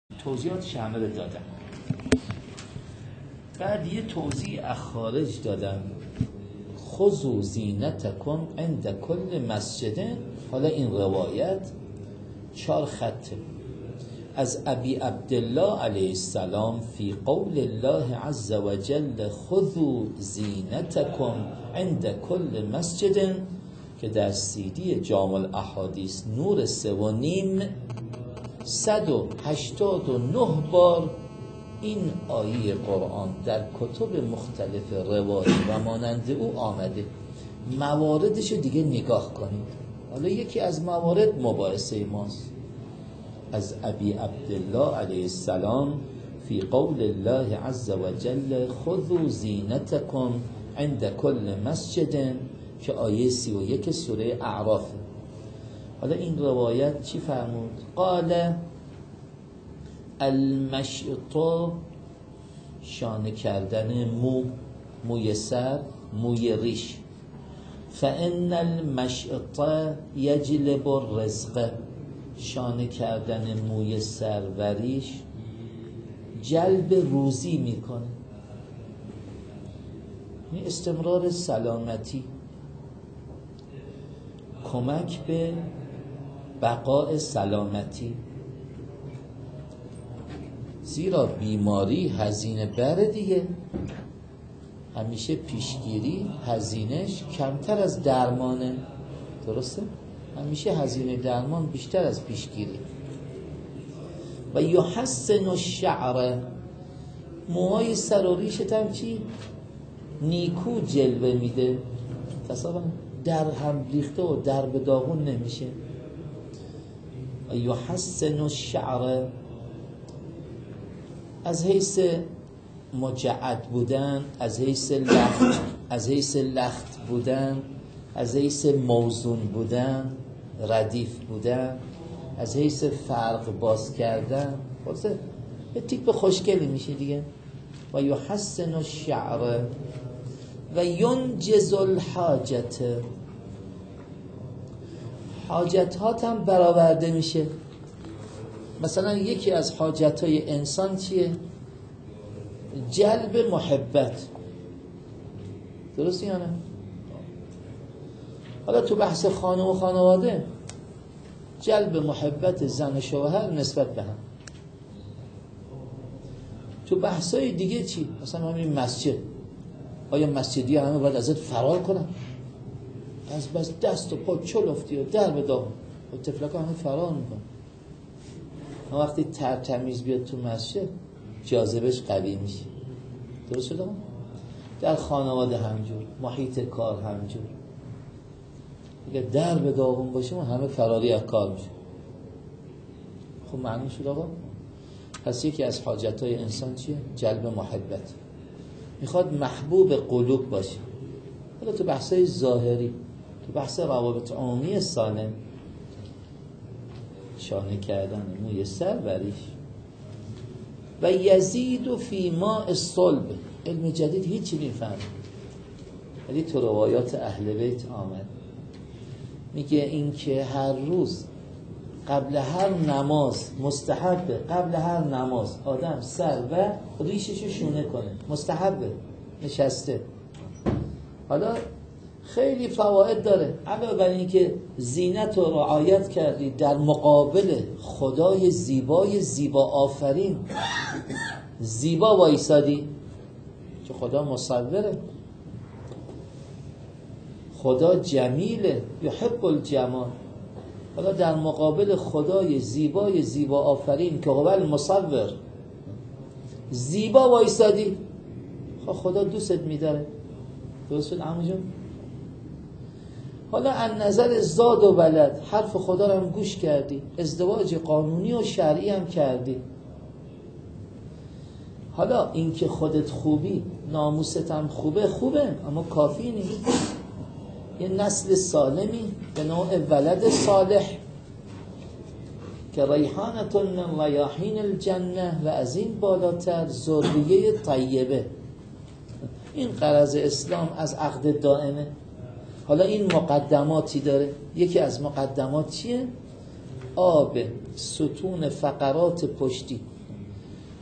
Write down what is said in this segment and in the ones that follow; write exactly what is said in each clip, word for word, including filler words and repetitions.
توضیحات شامل دادم. بعد یه توضیح از خارج دادم، خذوا زینتکم عند کل مسجد. حالا این روایت چهار خطه از ابی عبدالله علیه السلام فی قول الله عز وجل خذوا زینتکم عند کل مسجد که در سیدی جامع الاحادیث نور سه و نیم صد و هشتاد و نه بار این آیه قرآن در کتب مختلف روایی و مانند او آمده. مواردش دیگه نگاه کنید. حالا یکی از موارد مباحثه ماست. از ابی عبدالله علیه السلام فی قول الله عز وجل خذوا زینتکم عند کل مسجد که آیه سی و یک سوره اعراف. حالا این روایت چی فرمود؟ قال المشط، شانه کردن مو، موی سر، موی ریش. فان المشط یجلب الرزق، شانه کردن موی سر و ریش جلب روزی میکنه، این استمرار سلامتی، کمک به بقای سلامتی. زیرا بیماری هزینه بره دیگه، همیشه پیشگیری هزینهش کمتر از درمانه، درسته؟ همیشه هزینه درمان بیشتر از پیشگیری. و یحسن الشعر، موهای سر و ریشت هم چی؟ نیکو جلوه میده، تصور در هم ریخته و در به داغون نمیشه. و یحسن الشعر از حیث مجعد بودن، از حیث لخت، از حیث لخت بودن، از حیث موزون بودن، ردیف بودن، از حیث فرق باز کردن، خلاصه یه تیپ خوشگلی میشه دیگه. و یحسن الشعر و ینجز الحاجت، حاجت هات هم برآورده میشه. مثلا یکی از حاجت های انسان چیه؟ جلب محبت، درسته یا نه؟ حالا تو بحث خانه و خانواده جلب محبت زن و شوهر نسبت به هم. تو بحثای دیگه چی؟ مثلا همین مسجد، آیا مسجدی همه باید ازت فرار کنن؟ از بس دست و پا چلفتی و در به داغون و تفلک همه فرار میکن. وقتی تر تمیز بیاد تو مسجد جاذبش قوی میشه، درست شده؟ در خانواده همجور، محیط کار همجور. اگه در به داغون باشیم همه فراری از کار میشه. خب معنی شد آقا؟ پس یکی از حاجتهای انسان چیه؟ جلب محبت. میخواد محبوب قلوب باشه. حالا تو بحثای ظاهری، تو بحث روابط عمومی سالم، شانه کردن موی سر و ریش. و یزید فی ماء الصلب، علم جدید هیچی نمیفهمه، ولی تو روایات اهل بیت آمد میگه این که هر روز قبل هر نماز مستحبه، قبل هر نماز آدم سر و ریششو شونه کنه، مستحبه، نشسته. حالا خیلی فواید داره. علاوه بر این که زینت رو رعایت کردی، در مقابل خدای زیبای زیبا آفرین زیبا وایسادی، که خدا مصوره، خدا جمیله، یحب الجمال. حالا در مقابل خدای زیبای زیبا آفرین که هو المصور زیبا وایسادی، خب خدا دوست می‌داره، درست شد عمو جون؟ حالا از نظر زاد و ولد حرف خدا رو هم گوش کردی، ازدواج قانونی و شرعی هم کردی. حالا این که خودت خوبی، ناموست هم خوبه، خوبه، اما کافی نیست. یه نسل سالمی به نوع ولد صالح که ریحانة من ریاحین الجنه و از این بالاتر ذریه طیبه. این غرض اسلام از عقد دائمه. حالا این مقدماتی داره. یکی از مقدمات چیه؟ آب ستون فقرات پشتی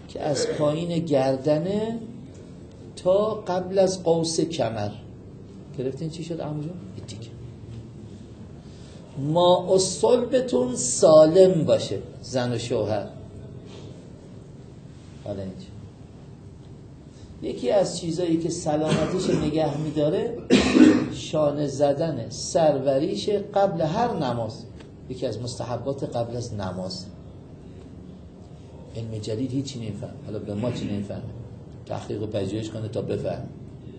که از پایین گردنه تا قبل از قوس کمر. گرفتین چی شد عمو جون؟ دیگه ما الصلبتون سالم باشه، زن و شوهر. حالا اینجا یکی از چیزایی که سلامتیش نگه میداره شانه زدن سروریش قبل هر نماز. یکی از مستحبات قبل از نماز. علم جدید هیچی نمیفهم، حالا به ما چی نمیفهم، تحقیق و پژوهش کنه تا بفهم.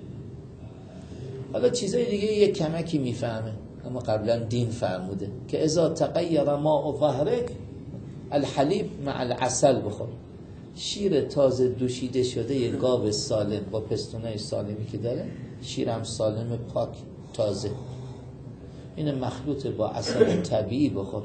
حالا چیزای دیگه یک کمکی میفهمه، اما قبلا دین فرموده که اذا تغیر ماء ظهرک الحلیب مع العسل بخور. شیر تازه دوشیده شده یه گاو سالم با پستونای سالمی که داره، شیرم سالم پاک تازه، این مخلوط با عسل طبیعی بخور.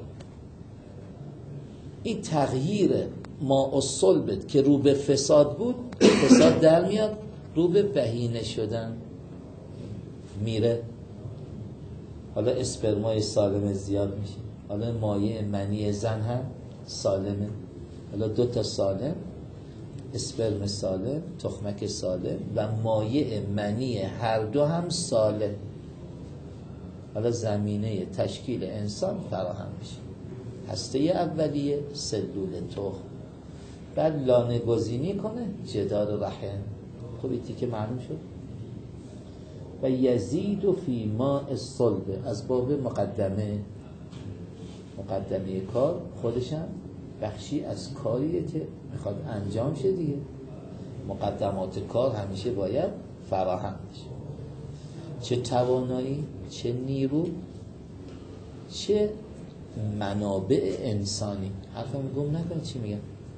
این تغییر ماء الصلبت که رو به فساد بود، فساد در میاد، رو به بهینه شدن میره. حالا اسپرمای سالم زیاد میشه، حالا مایع منی زن هم سالمه، حالا دو تا سالم، اسپرم سالم، تخمک سالم و مایع منی هر دو هم سالم. حالا زمینه تشکیل انسان فراهم میشه. هسته اولیه سلول تخم، بعد لانه گزینی کنه جدار رحم. خوبی تیکه معلوم شد. و یزید و فی ماء الصلب، از باب مقدمه مقدمه کار خودشم بخشی از کاریه که میخواد انجام شه دیگه. مقدمات کار همیشه باید فراهم بشه، چه توانایی، چه نیرو، چه منابع انسانی. حرفم گم نکن چی میگم.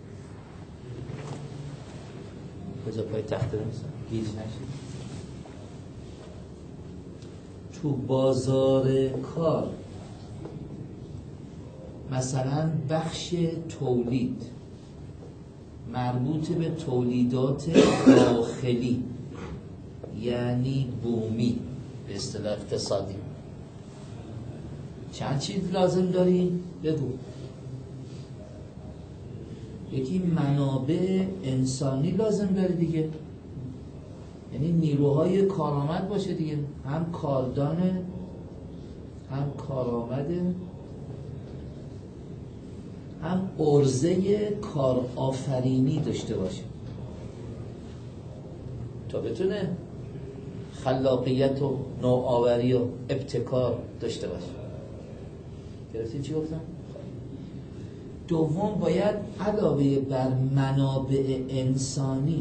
کجا پای تخت رو میسن گیج نشید. تو بازار کار مثلا بخش تولید مربوط به تولیدات داخلی، یعنی بومی به اصطلاح اقتصادی، چند چیز لازم داری؟ بگو. یکی منابع انسانی لازم داری دیگه، یعنی نیروهای کارآمد باشه دیگه، هم کاردانه هم کارآمده هم عرضه کارآفرینی داشته باشه تا بتونه خلاقیت و نوآوری و ابتکار داشته باشه. گرفتین چی گفتم؟ دوم باید علاوه بر منابع انسانی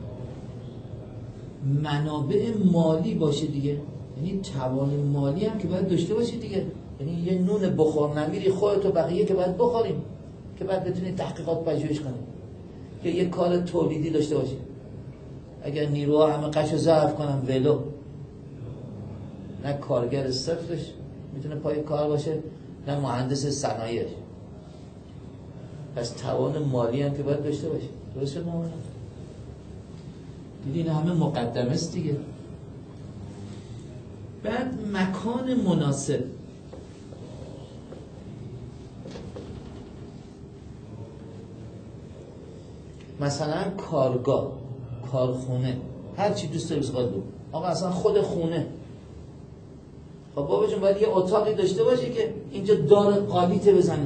منابع مالی باشه دیگه، یعنی توان مالی هم که باید داشته باشه دیگه. یعنی یه نون بخور نمیری خودت و بقیه که باید بخوریم، که باید بتونی تحقیقات پژوهش کنیم، که یه کار تولیدی داشته باشه. اگر نیروها همه قش و ضعف کنن ولو، نه کارگر صفرش میتونه پای کار باشه، نه مهندس صنایعش. پس توان مالی هم که باید داشته باشه. درسته مولانا؟ دیدین همه مقدمه است دیگه. بعد مکان مناسب، مثلا کارگاه، کارخونه، هر چی دوست داری بسقال بود. آقا اصلا خود خونه، خب بابا جون باید یه اتاقی داشته باشه که اینجا دار قالیته بزنی.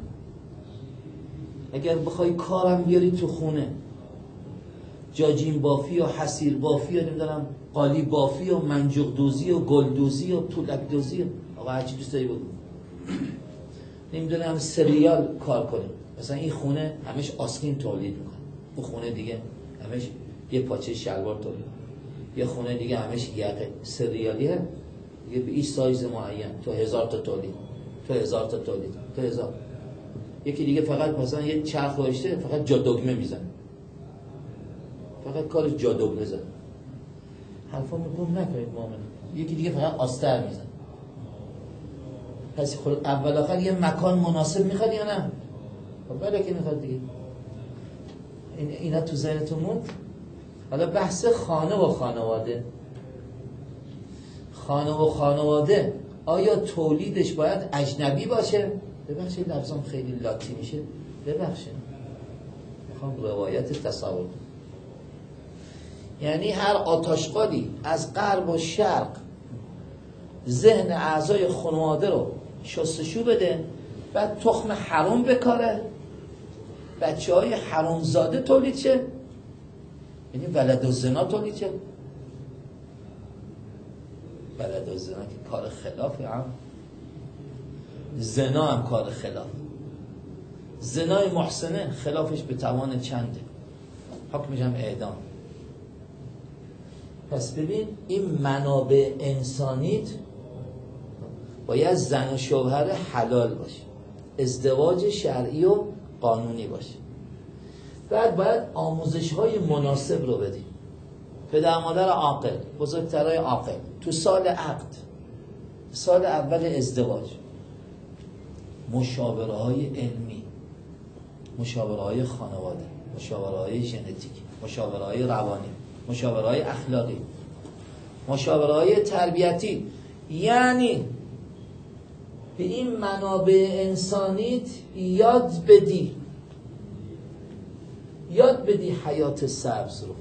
اگر بخوای کارم بیاری تو خونه، جاجین بافی و حسیر بافی و نمیدونم قالی بافی و منجوق دوزی و گل دوزی و طولک دوزی، آقا هر چی دوست داری بگو. نمیدونم سریال کار کنیم، مثلا این خونه همش آستین تولید میکنه، اون خونه دیگه همش یه پاچه شلوار تولید، یه خونه دیگه همش یقه. سریالیه دیگه به این سایز معین، تو هزار تا تولید، تو هزار تا تولید، تو هزار. یکی دیگه فقط مثلا یه چرخ گذاشته فقط جا دگمه میزنه، فقط کارش جا دگمه زنه. حرفا گم نکنید مؤمنان. یکی دیگه فقط آستر میزنه. پس خود اول آخر یه مکان مناسب میخواد یا نه؟ خب بله که میخواد دیگه. این اینا تو ذهنتون موند؟ حالا بحث خانه و خانواده. خانه و خانواده آیا تولیدش باید اجنبی باشه؟ ببخشید لفظم خیلی لاتی میشه، ببخشید. میخوام روایت تصور، یعنی هر آتشقالی از غرب و شرق ذهن اعضای خانواده رو شستشو بده، بعد تخم حرام بکاره، بچه های حرام زاده تولید شه، یعنی ولد و زنا تولید شه. ولد و زنا که کار خلافی، هم زنا هم کار خلاف. زنای محسنه خلافش به توان چنده، حکمش هم اعدام. پس ببین این منابع انسانیت باید زن و شوهر حلال باشه، ازدواج شرعی و قانونی باشه. بعد باید آموزش های مناسب رو بدیم. پدر مادر عاقل، بزرگترای عاقل، تو سال عقد، سال اول ازدواج، مشاوره های علمی، مشاوره های خانواده، مشاوره های ژنتیکی، مشاوره های روانی، مشاوره های اخلاقی، مشاوره های تربیتی، یعنی به این منابع انسانیت یاد بدی، یاد بدی حیات سبز رو،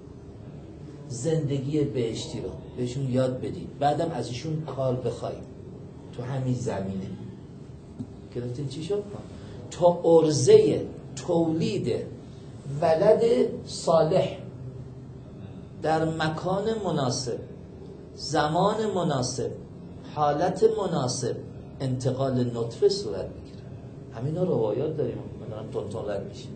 زندگی بهشتی رو بهشون یاد بدی، بعدم از ایشون کار بخوای تو همین زمینه. گرفتین چی شد؟ تا عرضه تولید ولد صالح در مکان مناسب، زمان مناسب، حالت مناسب، انتقال نطفه صورت میگیره. همینا روایات داریم، من دارم تون تون رد میشه.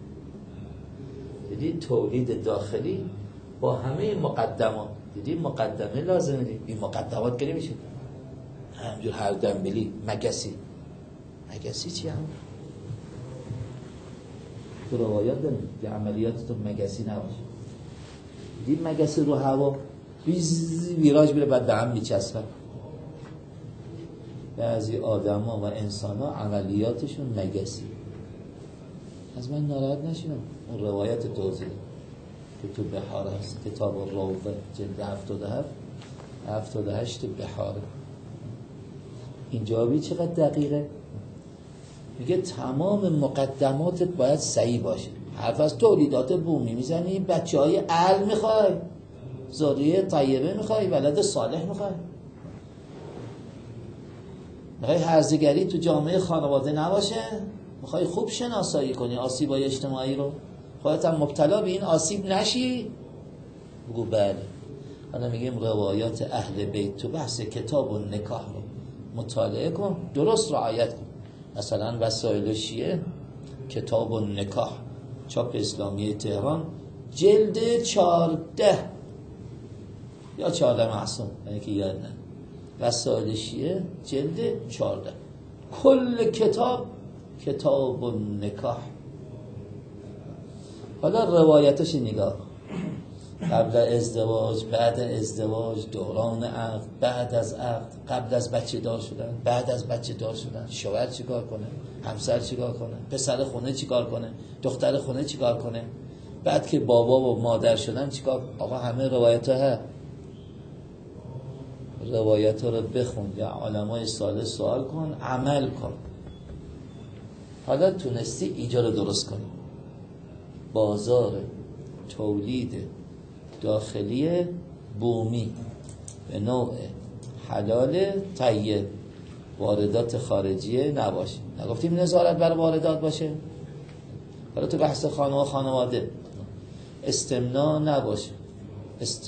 دیدی تولید داخلی با همه مقدمات، دیدی مقدمه لازمه، دی این مقدمات که نمیشه همجور هر دنبلی مگسی. مگسی چی هم؟ تو روایات داریم که عملیات تو مگسی نباشه. دیدی مگسی رو هوا بیز ویراج میره بعد به هم میچسبه. بعضی آدم ها و انسان ها عملیاتشون مگسی. از من ناراحت نشینم. اون روایت توضیح که تو بحار هست، کتاب روضه جلد هفتاد و هفت هفتاد و هشت بحاره. این جوابی چقدر دقیقه؟ میگه تمام مقدماتت باید صحیح باشه. حرف از تولیدات بومی میزنی، بچه های اهل میخوای، ذریه طیبه میخوای، ولد صالح میخوای، میخوای هرزگری تو جامعه خانواده نباشه، میخوای خوب شناسایی کنی آسیبای اجتماعی رو، خودت هم مبتلا به این آسیب نشی. بگو بله. حالا میگیم روایات اهل بیت تو بحث کتاب و نکاح رو مطالعه کن، درست رعایت کن. مثلا وسایل شیعه کتاب و نکاح، چاپ اسلامی تهران، جلد چارده یا چارده معصوم، یعنی که یاد نه، وسایل شیعه جلد چارده، کل کتاب کتاب و نکاح. حالا روایتش نگاه، قبل ازدواج، بعد ازدواج، دوران عقد، بعد از عقد، قبل از بچه دار شدن، بعد از بچه دار شدن، شوهر چیکار کنه، همسر چیکار کنه، پسر خونه چیکار کنه، دختر خونه چیکار کنه، بعد که بابا و مادر شدن چیکار. آقا همه روایت ها هست، روایت ها رو بخون یا علمای صالح سوال کن، عمل کن. حالا تونستی ایجا رو درست کنی، بازار تولید داخلی بومی به نوع حلال طیب، واردات خارجی نباشه. نگفتیم نظارت بر واردات باشه؟ حالا تو بحث خانه و خانواده استمناء نباشه، است...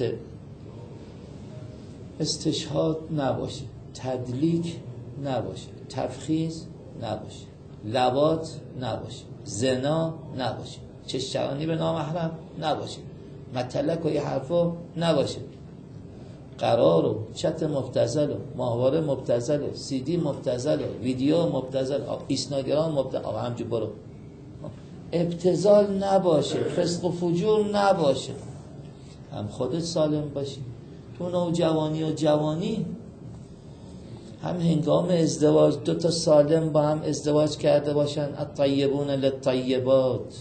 استشهاد نباشه، تدلیک نباشه، تفخیذ نباشه، لواط نباشه، زنا نباشه، چشترانی به نامحرم نباشه، متلک و یه حرفا نباشه، قرار و چت مبتذل و ماهواره مبتذل و سی دی مبتذل و ویدیو مبتذل، اینستاگرام مبتذل، آقا همجور برو، ابتذال نباشه، فسق و فجور نباشه، هم خودت سالم باشی، تو نوجوانی و جوانی هم هنگام ازدواج دو تا سالم با هم ازدواج کرده باشن. الطیبون للطیبات،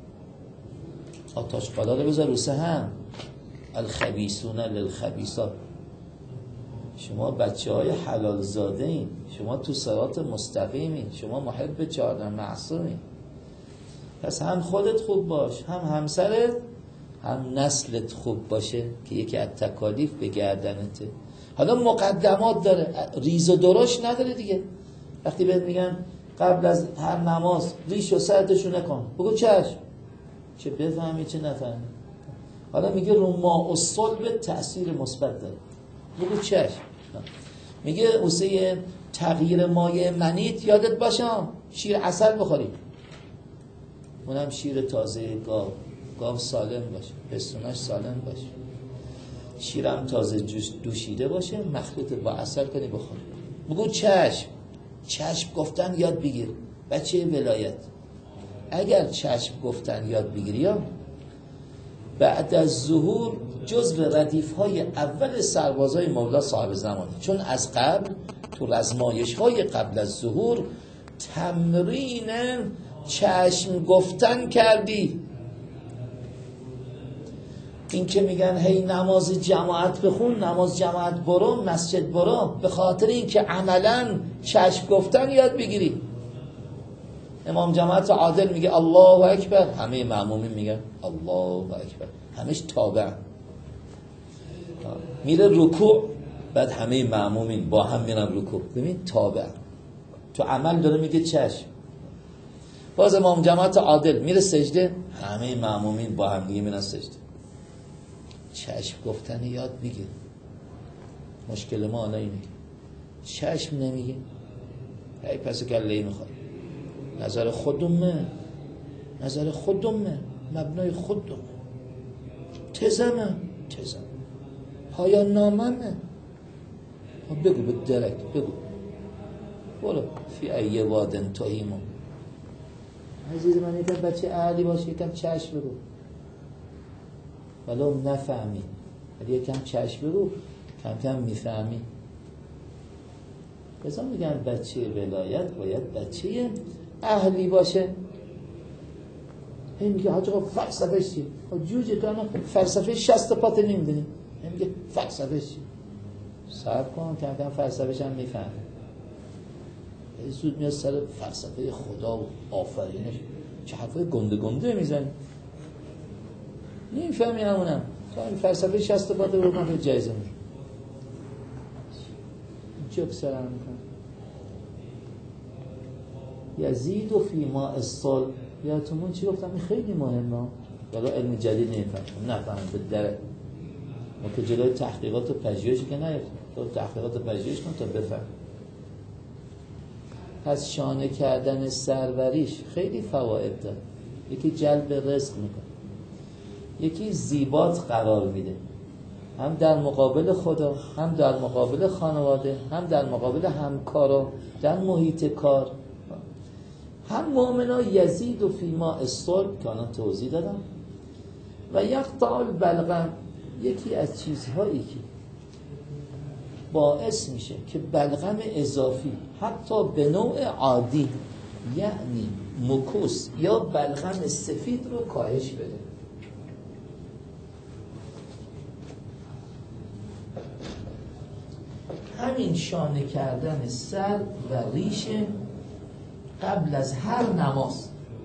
آتش قالا رو بذار روسه هم، الخبیثون للخبیثات. شما بچه های حلال زاده این، شما تو صراط مستقیمی، شما محب چهارده معصومی. پس هم خودت خوب باش، هم همسرت، هم نسلت خوب باشه که یکی از تکالیف به گردنته. حالا مقدمات داره، ریز و درشت نداره دیگه. وقتی بهت میگن قبل از هر نماز ریش و سرتشو نکن، بگو چشم، چه بفهمی چه نفهمی. حالا میگه رو ماء الصلب تأثیر مثبت داره، بگو چشم. میگه واسه تغییر مایع منیت یادت باشه شیر عسل بخوری، اونم شیر تازه گاو، گاو سالم باشه، پستونش سالم باشه، شیرم تازه دوشیده باشه، مخلوط با عسل کنی بخور. بگو چشم. چشم گفتن یاد بگیر، بچه ولایت. اگر چشم گفتن یاد بگیری یا بعد از ظهور جزو ردیف های اول سربازای مولا صاحب زمانه، چون از قبل تو رزمایش های قبل از ظهور تمرین چشم گفتن کردی. این که میگن هی نماز جماعت بخون، نماز جماعت برو، مسجد برو، به خاطر این که عملا چشم گفتن یاد بگیری. امام جماعت عادل میگه الله اکبر، همه مأمومین میگن الله اکبر، همش تابع. میره رکوع، بعد همه مأمومین با هم میرن رکوع، ببین تابع. تو عمل داره میگه چشم. باز امام جماعت عادل میره سجده، همه مأمومین با هم دیگه میرن سجده. چشم گفتن یاد بگیر. مشکل ما الان اینه، چشم نمیگه، هی پس گله میخواد. نظر خودمه، نظر خودمه، مبنای خودمه، تزمه تزم، پایان ناممه. بگو به درک، بگو برو فی ای وادن تهیمو. عزیز من یکم بچه اهلی باشه، یکم چشم بگو، ولو نفهمی، ولی یکم چشم بگو، کم کم میفهمی. بذار میگن بچه ولایت باید بچه اهلی باشه. این میگه حاج آقا فلسفه چیه؟ جوجه تو الان فلسفه شصت پات نمیدونی. این میگه فلسفه چیه؟ صبر کن کم کم فلسفه‌ش هم میفهمه. زود میاد سر فلسفه خدا و آفرینش، چه حرفای گنده گنده میزنی. نمیفهمی همونم. تا این فلسفه شصت پات رو من به جایزه میگم. چوک سرم میکنم. یزید و فی ماء الصلب. یادتون چی گفتم؟ این خیلی مهمه. حالا علم جدید نمیفهمم، نفهمم به در ما که جلوی تحقیقات و پژوهشی که نیفتیم. تو تحقیقات و پژوهش کن تا بفهم. پس شانه کردن سروریش خیلی فواید داره. یکی جلب رزق میکنه، یکی زیبات قرار میده، هم در مقابل خدا، هم در مقابل خانواده، هم در مقابل همکارا در محیط کار. هم مؤمنا یزید و فی ماء الصلب که آنها توضیح دادم. و یقطع البلغم، یکی از چیزهایی که باعث میشه که بلغم اضافی حتی به نوع عادی، یعنی مکوس یا بلغم سفید رو کاهش بده. همین شانه کردن سر و ریش قبل از هر نماز،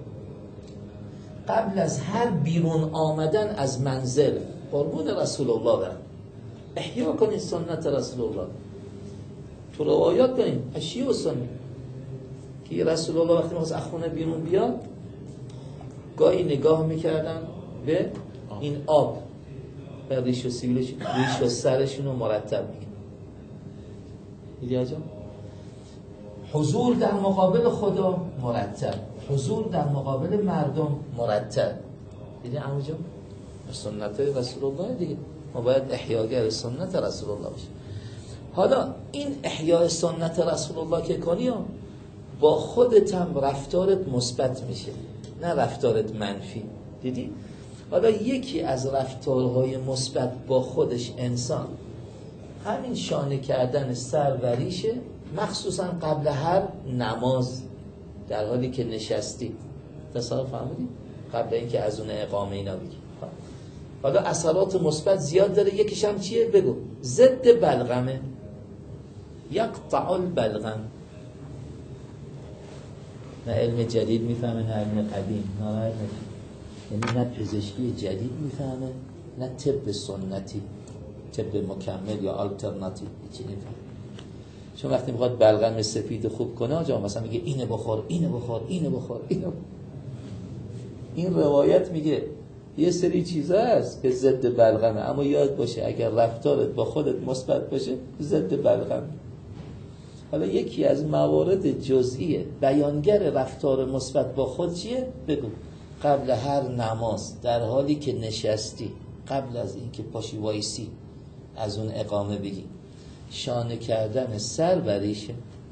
قبل از هر بیرون آمدن از منزل، قربون رسول الله برم، احیا کنید سنت رسول الله. تو روایات داریم اشیاء و سنت که رسول الله وقتی از خونه بیرون بیاد گاهی نگاه میکردن به این آب و ریش و سیبیلش، ریش و سرشون رو مرتب میگن. دیدی آجا؟ حضور در مقابل خدا مرتب، حضور در مقابل مردم مرتب. دیدی آجا؟ سنت رسول الله دیگه، ما باید احیاگر سنت رسول الله باشیم. حالا این احیاء سنت رسول الله که کنی با خودت هم رفتارت مثبت میشه، نه رفتارت منفی. دیدی؟ حالا یکی از رفتارهای مثبت با خودش انسان همین شانه کردن سر و ریشه، مخصوصا قبل هر نماز در حالی که نشستی. تصور فهمیدی؟ قبل اینکه از اون اقامه اینا بگی. حالا اثرات مثبت زیاد داره. یکیش هم چیه؟ بگو. ضد بلغمه. یقطع البلغم. نه علم جدید میفهمه نه علم قدیم، ناراحت نشه. یعنی نه پزشکی جدید میفهمه نه طب سنتی، طب مکمل یا آلترناتیو چی نمیفهمه. چون وقتی میخواد بلغم سفید خوب کنه آجا مثلا میگه اینه بخور اینه بخور اینه بخور اینه. این روایت میگه یه سری چیزا هست که ضد بلغمه، اما یاد باشه اگر رفتارت با خودت مثبت باشه ضد بلغم. حالا یکی از موارد جزئیه بیانگر رفتار مثبت با خود چیه؟ بگو. قبل هر نماز در حالی که نشستی، قبل از اینکه پاشی وایسی از اون اقامه بگی شانه کردن سر بریشه.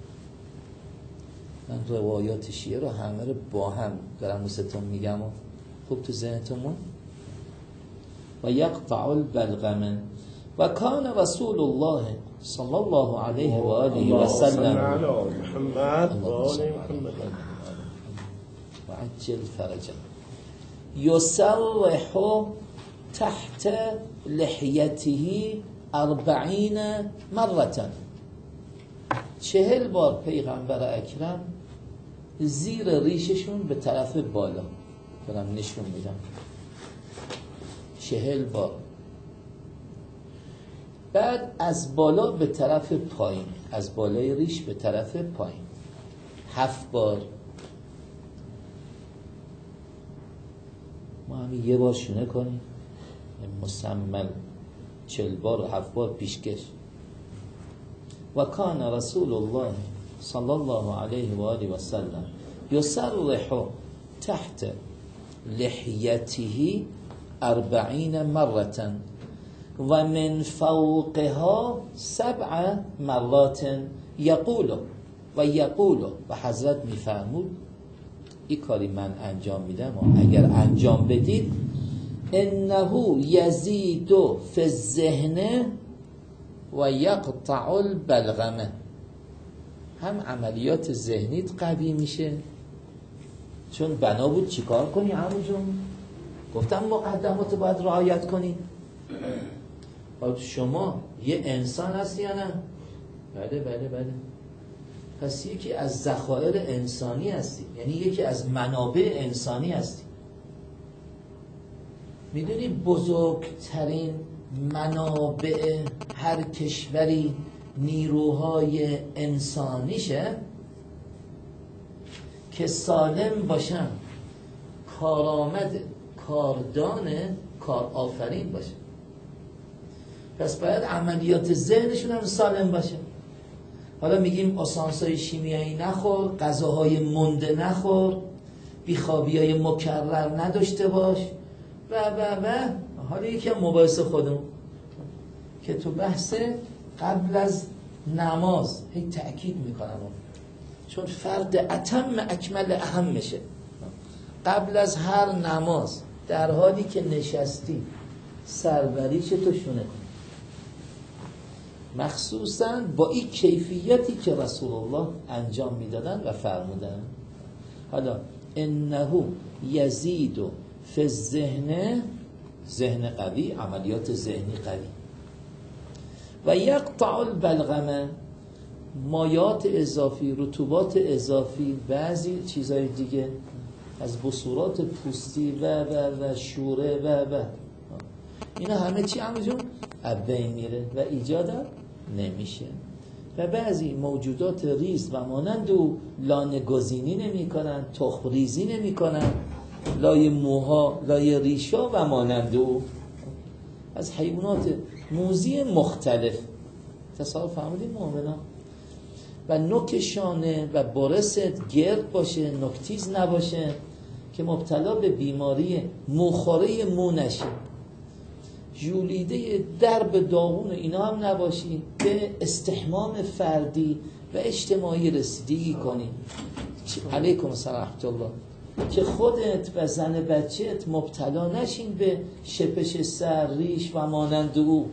من روایات شیعه رو همه رو با هم دارم واسهتون میگم و خوب تو ذهنتون مون. و یقطع البلغم و کان رسول الله صلی الله علیه و آله و سلم و عجل فرجا یسرح تحت لحیته اربعین مرتا. چهل بار پیغمبر اکرم زیر ریششون به طرف بالا دارم نشون میدم، چهل بار. بعد از بالا به طرف پایین، از بالای ریش به طرف پایین هفت بار. ما همین یه بار شونه کنیم مسمل چهل بار و هفت بار پیشکش. و کان رسول الله صلی الله علیه و آله و سلم یسرح تحت لحیته اربعین مرتا و من فوقها سبع مرات یقول و یقول. و حضرت میفرمود این کاری من انجام میدم و اگر انجام بدید انه یزید فی الذهن و یقطع البلغمه. هم عملیات ذهنیت قوی میشه، چون بنا بود چیکار کنی عمو جون؟ گفتم مقدمات باید رعایت کنی. شما یه انسان هستی یا نه؟ بله بله بله. پس یکی از ذخایر انسانی هستی، یعنی یکی از منابع انسانی هستی. میدونی بزرگترین منابع هر کشوری نیروهای انسانیشه که سالم باشن، کارآمد، کاردان، کار آفرین باشه. پس باید عملیات ذهنشون هم سالم باشه. حالا میگیم آسانسای شیمیایی نخور، غذاهای مونده نخور، بیخوابی‌های مکرر نداشته باش و و و. حالا یکی هم مباحث خودمون که تو بحث قبل از نماز هی تأکید میکنم، چون فرد اتم اکمل اهم میشه. قبل از هر نماز در حالی که نشستی سربریش تو شونه کن، مخصوصا با این کیفیتی که رسول الله انجام میدادن و فرمودن. حالا انه یزید فی الذهن، ذهن قوی، عملیات ذهنی قوی. و یقطع البلغمه، مایات اضافی، رطوبات اضافی، بعضی چیزهای دیگه از بصورات پوستی و و و شوره و و اینا همه چی همونجون ابین میره و ایجاد نمیشه. و بعضی موجودات ریز و مانند او لانه گزینی نمی کنن، تخم ریزی نمی کنن، لای موها، لای ریشا و مانند او از حیوانات موذی مختلف. تصور فرمودید مؤمنان؟ و نوک شانه و برست گرد باشه، نوکتیز نباشه که مبتلا به بیماری موخوره مو نشی. ژولیده درب داغون اینا هم نباشی، به استحمام فردی و اجتماعی رسیدگی کنی. علیکم السلام ورحمة الله. که خودت و زن بچهت مبتلا نشین به شپش سر، ریش و مانند او.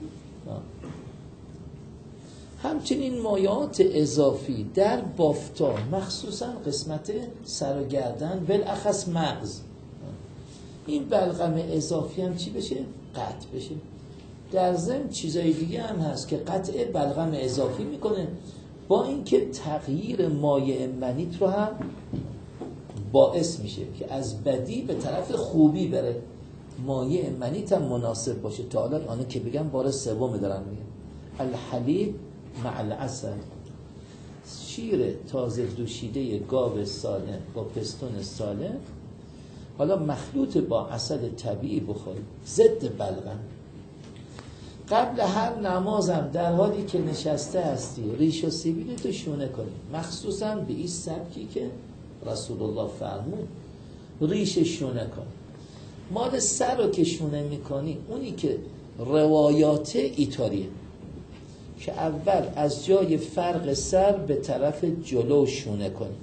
همچنین مایات اضافی در بافتا، مخصوصا قسمت سر و گردن، بالاخص مغز. این بلغم اضافی هم چی بشه؟ قطع بشه. در ضمن چیزای دیگه هم هست که قطع بلغم اضافی میکنه، با اینکه تغییر مایع منیت رو هم باعث میشه که از بدی به طرف خوبی بره، مایه منیت هم مناسب باشه. تا الان آنه که بگم بار سوم دارم میگم الحلیب مع العسل، شیر تازه دوشیده گاو سالم با پستون سالم، حالا مخلوط با عسل طبیعی بخورید، ضد بلغم. قبل هر نمازم در حالی که نشسته هستی ریش و سیبیل تو شونه کنی، مخصوصا به این سبکی که رسول الله فرمود ریش شونه کن. مال سر رو که شونه میکنی، اونی که روایات ایطاریه که اول از جای فرق سر به طرف جلو شونه کنی،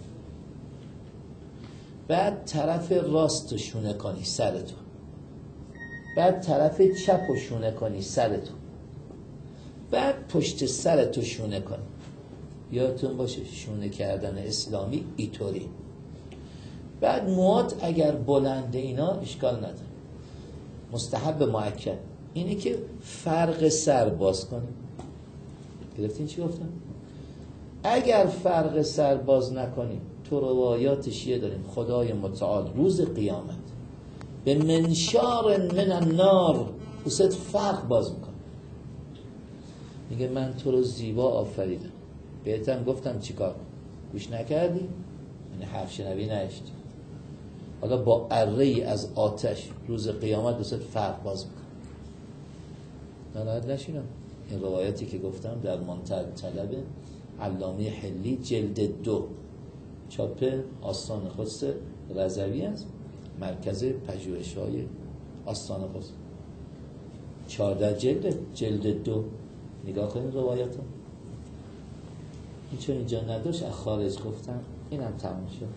بعد طرف راست شونه کنی سرتو، بعد طرف چپ شونه کنی سرتو، بعد پشت سرتو شونه کنی. یادتون باشه شونه کردن اسلامی اینطوری. بعد موات اگر بلنده اینا اشکال نداره، مستحب مؤکد اینه که فرق سر باز کنی. گرفتین چی گفتم؟ اگر فرق سر باز نکنیم، تو روایات شیعه داریم خدای متعال روز قیامت به منشار من النار اوست فرق باز میکنه، میگه من تو رو زیبا آفریدم، بهتم گفتم چیکار گوش نکردی؟ یعنی حرف شنوی نشتی، حالا با اره از آتش روز قیامت اوست فرق باز میکنه. ناراحت نشینم. این روایتی که گفتم در منتهى طلب علامه حلی جلد دو چاپ آستان قدس رضوی است، مرکز پژوهش‌های آستان قدس، چهارده جلد، جلد دو. نگاه کنید روایاتو. این چون اینجا نداشت از خارج گفتم، اینم تموم شد.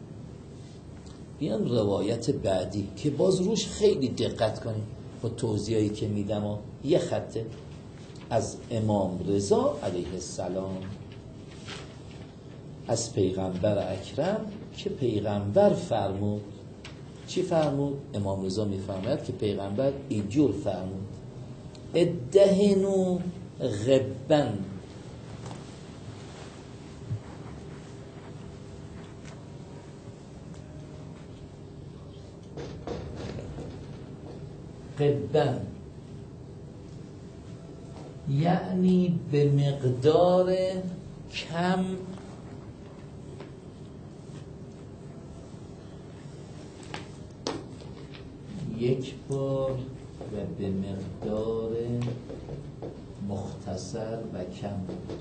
بیام روایت بعدی که باز روش خیلی دقت کنیم با توضیحی که میدم و یه خطه از امام رضا علیه السلام، از پیغمبر اکرم که پیغمبر فرمود. چی فرمود؟ امام رضا میفرماید که پیغمبر اینجور فرمود: ادهنوا غبا، غبا یعنی به مقدار کم، یک بار و به مقدار مختصر و کم.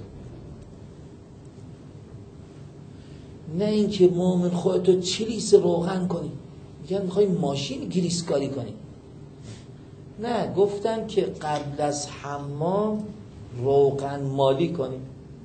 نه اینکه مومن خودتو چلیس روغن کنی، میگن میخوای ماشین گریسکاری کنی. نه، گفتن که قبل از حمام روغن مالی کنیم.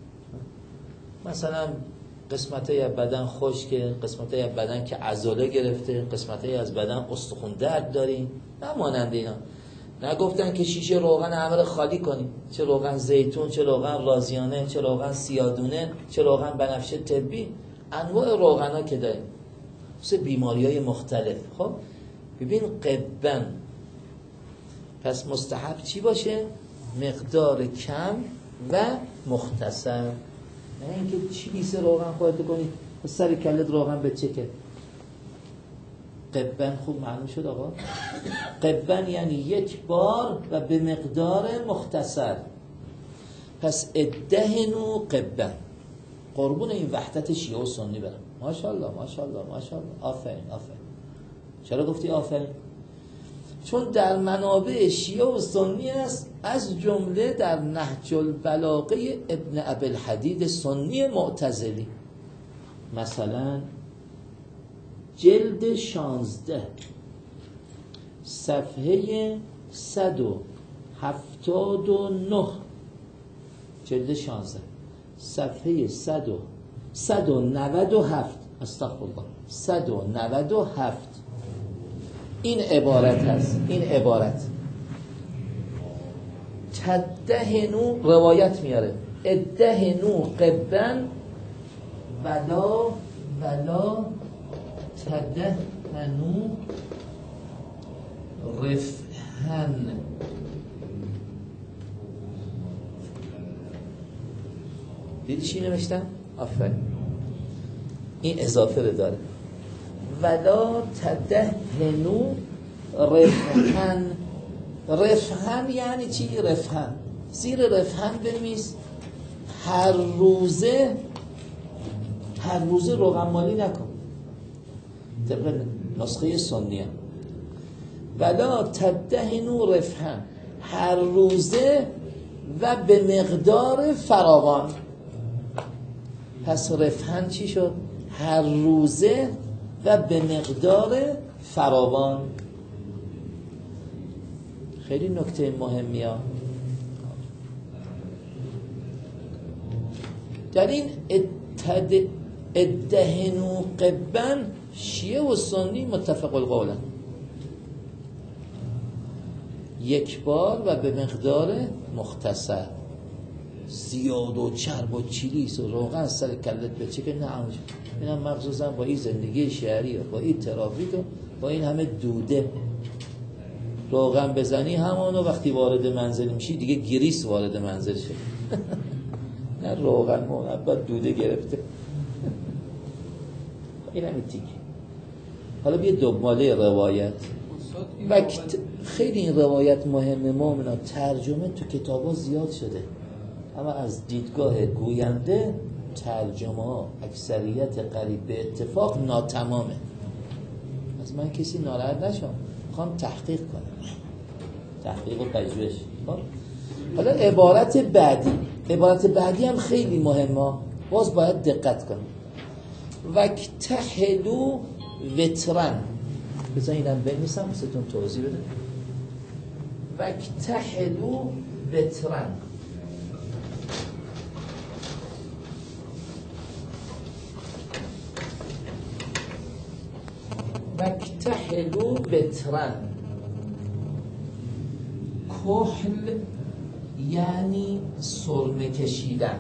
مثلا قسمت‌های از بدن خشکه، قسمت‌های از بدن که عضله گرفته، قسمت‌های از بدن استخوان درد داریم، نه مانند اینا. نه گفتن که شیشه روغن همه رو خالی کنیم، چه روغن زیتون، چه روغن رازیانه، چه روغن سیادونه، چه روغن بنفشه طبی، انواع روغن‌ها که داریم واسه بیماری‌های مختلف. خب ببین قبن، پس مستحب چی باشه؟ مقدار کم و مختصر. نه اینکه چی بیسه روغن خواهد کنید سر کلت روغن به چکه. قبن خوب معلوم شد آقا؟ قبن یعنی یک بار و به مقدار مختصر. پس ادهنوا قبن. قربون این وحدت شیعه و سنی برم. ماشاءالله ماشاءالله ماشاءالله، آفرین آفرین. چرا گفتی آفرین؟ چون در منابع شیعه و سنی است، از جمله در نهج البلاغه ابن ابوالحدید سنی معتزلی، مثلا جلد شانزده صفحه صد و هفتاد و نه، جلد شانزده صفحه صد و صد و نود و هفت، استغفرالله، صد و نود و هفت. این عبارت هست، این عبارت تدهنو روایت میاره، ادهنو قبن ولا ولا تدهنو رفهن. دیدی چی نوشتم؟ آفرین، این اضافه رو داره. ولا تدهنوا رفحن. رفحن یعنی چی؟ رفحن زیر رفحن بنویس هر روزه هر روزه روغن مالی نکن، طبق نسخه سنیه. ولا تدهنوا رفحن، هر روزه و به مقدار فراوان. پس رفحن چی شد؟ هر روزه و به مقدار فراوان. خیلی نکته مهمیه. در این ادهنوا قبا شیعه و سنی متفق القولن، یک بار و به مقدار مختصر. زیاد و چرب و چیلیس و روغن سر کلت بچه که نه همونجا. این هم مخصوصا با این زندگی شهری و با این ترافیک و با این همه دوده، روغن بزنی همونو وقتی وارد منزل میشی دیگه گریس وارد منزل شد. نه روغن منبت دوده گرفته. این هم تیک. حالا بیا دنباله روایت. وقت خیلی این روایت مهمه مومنا، ترجمه تو کتابا زیاد شده اما از دیدگاه گوینده ترجمه ها اکثریت قریب به اتفاق ناتمامه. از من کسی ناراحت نشم، میخوام تحقیق کنم، تحقیق و پژوهش. حالا عبارت بعدی، عبارت بعدی هم خیلی مهمه، باز باید دقت کنم. وکتحلو وترن، بذار اینم بنویسم واسهتون توضیح بده. وکتحلو وترن، وکتحلو وترن. کحل یعنی سرمه کشیدن،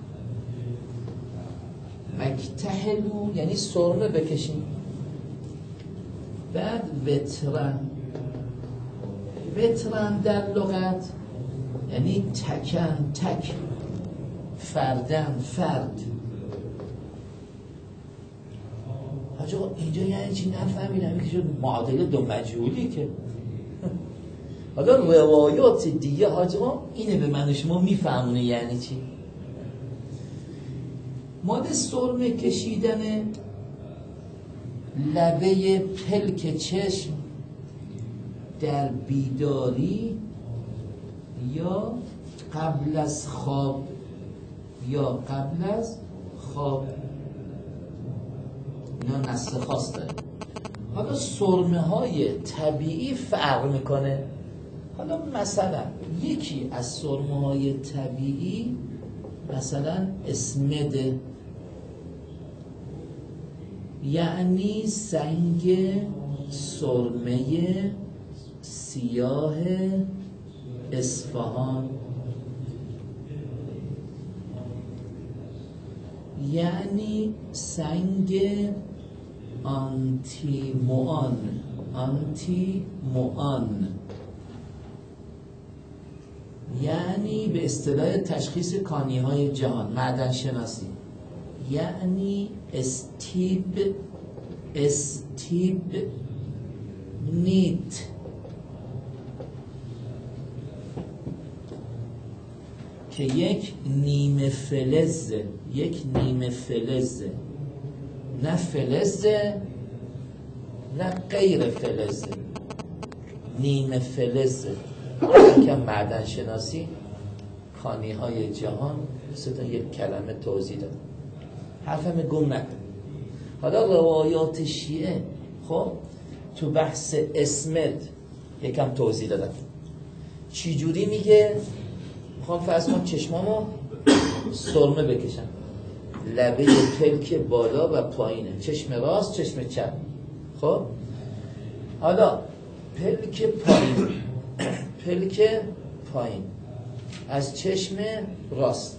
وکتحلو یعنی سرمه بکشید. بعد وترن، وترن در لغت یعنی تکن، تک، فردن، فرد. حاجا اینجا یعنی چی نفهمیدم؟ این که شد معادله دو مجهولی که. حالا روایات دیگه حاجا اینه به من و شما میفهمونه یعنی چی. مال سرمه کشیدن لبه پلک چشم در بیداری یا قبل از خواب یا قبل از خواب، اینا نسل خاص داره. حالا سرمه های طبیعی فرق میکنه. حالا مثلا یکی از سرمه های طبیعی مثلا اسمده، یعنی سنگ سرمه سیاه اصفهان، یعنی سنگ آنتی موان، آنتی موان، یعنی به اصطلاح تشخیص کانی های جهان معدن شناسی، یعنی استیب استیب نیت، که یک نیمه فلزه، یک نیمه فلزه، نه فلزه نه غیر فلزه، نیمه فلزه. یکم معدن شناسی کانی های جهان ستا یک کلمه توضیح داد، حرفم گم نکن. حالا روایات شیعه خب تو بحث اسمد یکم توضیح دادم. چی جوری میگه؟ میخوام فرض کن چشمامو سرمه بکشم، لبه پلک بالا و پایینه، چشم راست چشم چپ. خب حالا پلک پایین، پلک پایین از چشم راست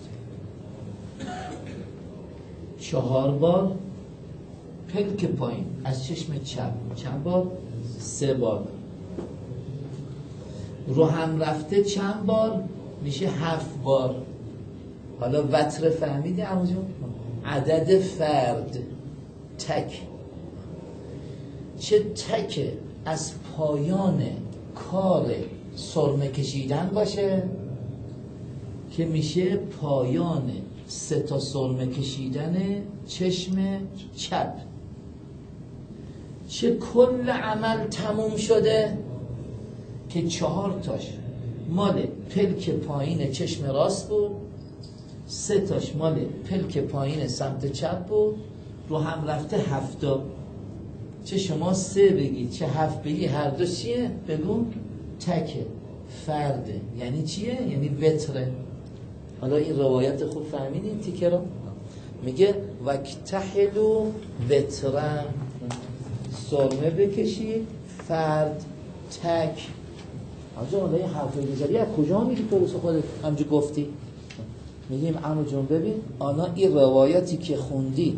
چهار بار، پلک پایین از چشم چپ چند بار؟ سه بار. رو هم رفته چند بار؟ میشه هفت بار. حالا وتر فهمیدی عمو جون؟ عدد فرد، تک. چه تک از پایان کار سرمه کشیدن باشه که میشه پایان سه تا سرمه کشیدن چشم چپ، چه کل عمل تموم شده که چهار تاش مال پلک پایین چشم راست بود، سه تاش مال پلک پایین سمت چپ بود، رو هم رفته هفتا. چه شما سه بگید چه هفت بگید هر دو چیه؟ بگو تکه، فرده. یعنی چیه؟ یعنی وتره. حالا این روایت خوب فهمیدین تیکه رو؟ میگه وکتحلو وترن، سرمه بکشید فرد تک. آنجا حالا این حرفای گذاری از کجا میگی تو روز خودت همجا گفتی؟ میگیم عمو جون ببین آنا این روایتی که خوندی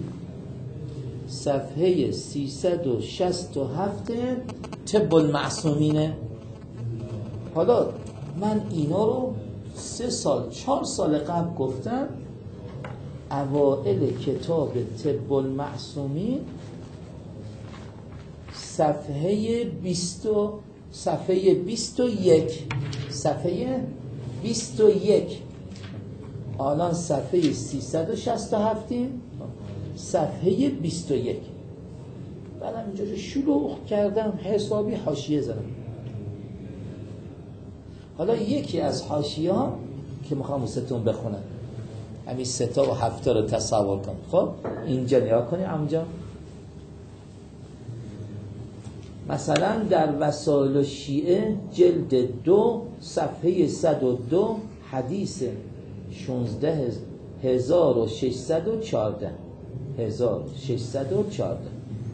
صفحه سیصد و شصت و هفت طب المعصومینه. حالا من اینا رو سه سال چهار سال قبل گفتم، اوائل کتاب طب المعصومین صفحه بیست صفحه بیست و یک صفحه بیست و یک الان صفحه سیصد و شصت و هفت صفحه بیست و یک. بعدم اینجا شلوغ کردم حسابی حاشیه زدم. حالا یکی از حاشیه ها که میخوام واسهتون بخونم، همین سه تا و هفت تا رو تصور کن. خب اینجا نگاه کنی همونجا مثلا در وسائل شیعه جلد دو صفحه صد و دو حدیث شانزده هزار و ششصد و چهارده هزار و ششصد و چهارده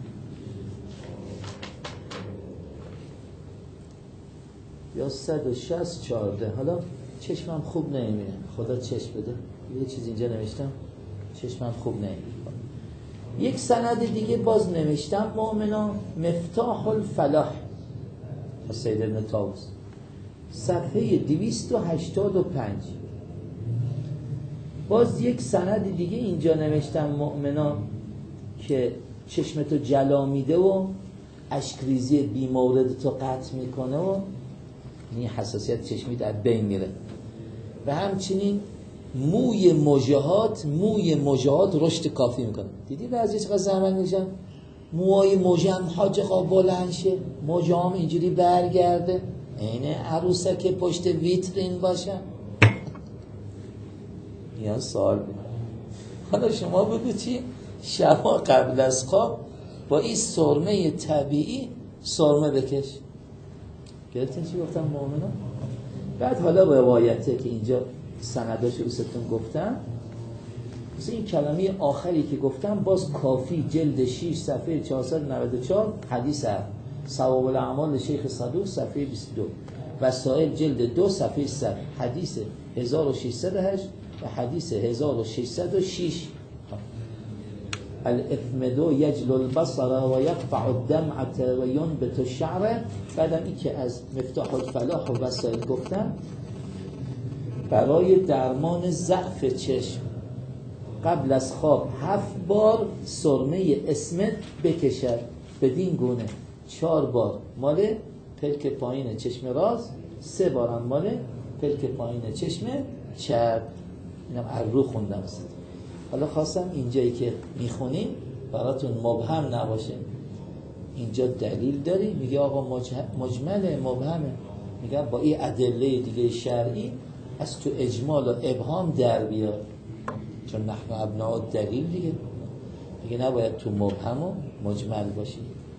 یا صد و شصت چهارده. حالا چشمم خوب نمیبینه، خدا چشم بده. یه چیز اینجا نوشتم چشمم خوب نمیبینه. یک سند دیگه باز نوشتم مؤمنان مفتاح الفلاح از سید ابن طاووس صفحه دویست و هشتاد و پنج. باز یک سند دیگه اینجا نوشتم مؤمنان که چشمتو جلا میده و اشکریزی بی موردتو قطع میکنه و این حساسیت چشمی در بین میره. و همچنین موی مژهات موی مژهات رشد کافی میکنه. دیدی بعضی چقدر زحمت میشن موهای مژه هم حاج خواه بلند شه، مژه هم اینجوری برگرده عین عروسک پشت ویترین باشه. یا سوال بود. حالا شما بگو چی؟ شبا قبل از خواب با این سرمه طبیعی سرمه بکش. گرفتین چی گفتم مؤمنان؟ بعد حالا روایته که اینجا سنداش رو ستون گفتم، مثل این کلمه آخری که گفتم باز کافی جلد شش صفحه چهارصد و نود و چهار حدیث ثواب الاعمال شیخ صدوق صفحه بیست و دو، وسائل جلد دو صفحه صد حدیث هزار و ششصد و هشت و حدیث هزار و ششصد و شش. الافمدو یجل البصر و یقطع الدمعة و ینبت الشعر. بعدم این که از مفتاح الفلاح و وسائل گفتم برای درمان ضعف چشم قبل از خواب هفت بار سرمه اسمت بکشد، بدین گونه چهار بار مال پلک پایین چشم راست، سه بارم مال پلک پایین چشم چپ. اینم ارو خوندم. حالا خواستم اینجایی که میخونیم براتون مبهم نباشه. اینجا دلیل داری؟ میگه آقا مجمله مبهمه. میگم با این ادله دیگه شرعی از تو اجمال و ابهام در بیار، چون نحن ابناء دلیل دیگه. میگه نباید تو مبهم و مجمل باشی.